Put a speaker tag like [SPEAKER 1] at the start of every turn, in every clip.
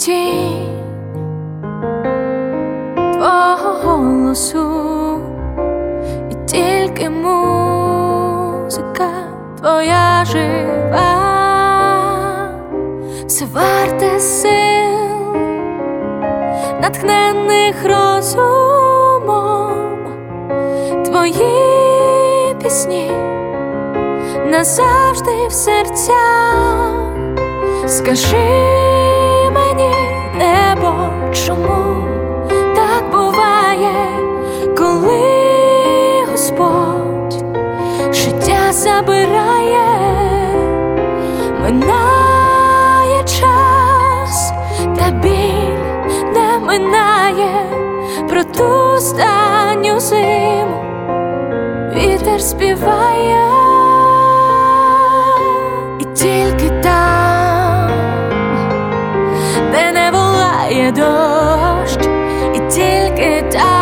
[SPEAKER 1] тінь твого голосу, і тільки музика твоя жива, все варте сил, натхнених розумом. Твої пісні назавжди в серцях. Скажи мені, небо, чому так буває, коли Господь життя забирає? Минає час, та біль не минає. Про ту останню зиму вітер співає. І тільки там, де не волає дощ, і тільки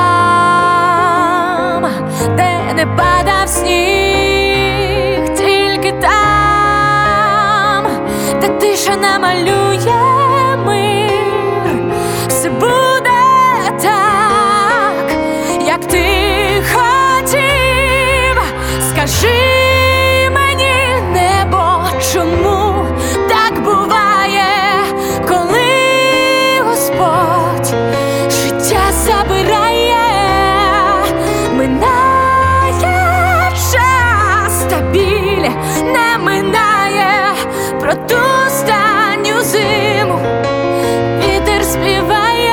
[SPEAKER 1] там, де не падав сніг, тільки там, де тиша намалює мир, все буде так, як ти хотів. Скажи мені, небо, чому так буває, коли Господь життя забирає? Минає час, та біль не минає. Про ту останню зиму вітер співає.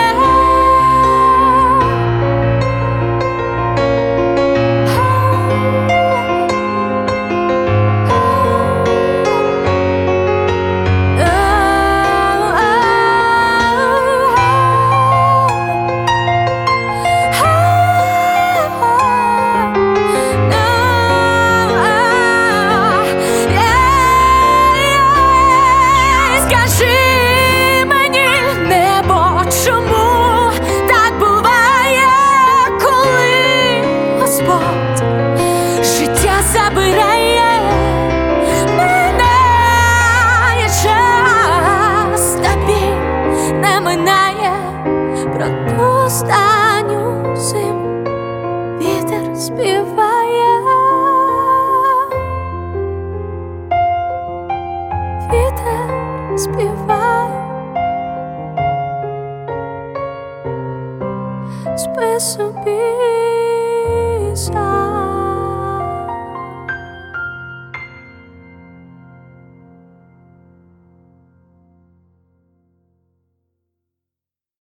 [SPEAKER 1] Життя забирає, минає час, та біль не минає. Про ту останню зиму вітер співає. Вітер співає. Спи собі сам.